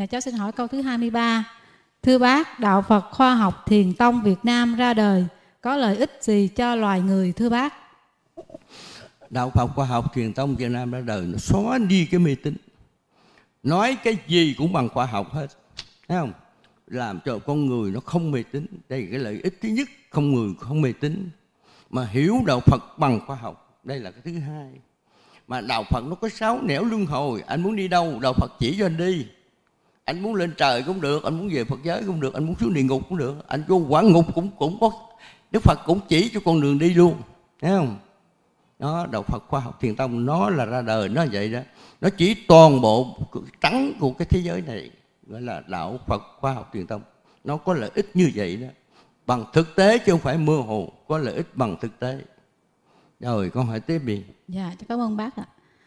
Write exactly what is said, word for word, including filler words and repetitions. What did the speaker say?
Dạ, cháu xin hỏi câu thứ hai mươi ba. Thưa bác, đạo Phật Khoa học Thiền tông Việt Nam ra đời có lợi ích gì cho loài người thưa bác? Đạo Phật Khoa học Thiền tông Việt Nam ra đời nó xóa đi cái mê tín, nói cái gì cũng bằng khoa học hết, thấy không? Làm cho con người nó không mê tín. Đây là cái lợi ích thứ nhất, không người không mê tín, mà hiểu đạo Phật bằng khoa học. Đây là cái thứ hai. Mà đạo Phật nó có sáu nẻo luân hồi. Anh muốn đi đâu, đạo Phật chỉ cho anh đi. Anh muốn lên trời cũng được, anh muốn về Phật giới cũng được, anh muốn xuống địa ngục cũng được, anh vô quả ngục cũng cũng có. Đức Phật cũng chỉ cho con đường đi luôn, thấy không? Đó, đạo Phật Khoa học Thiền tông nó là ra đời nó vậy đó. Nó chỉ toàn bộ trắng của cái thế giới này, gọi là đạo Phật Khoa học Thiền tông. Nó có lợi ích như vậy đó, bằng thực tế chứ không phải mơ hồ, có lợi ích bằng thực tế. Rồi con hỏi tiếp đi. Dạ, cảm ơn bác ạ.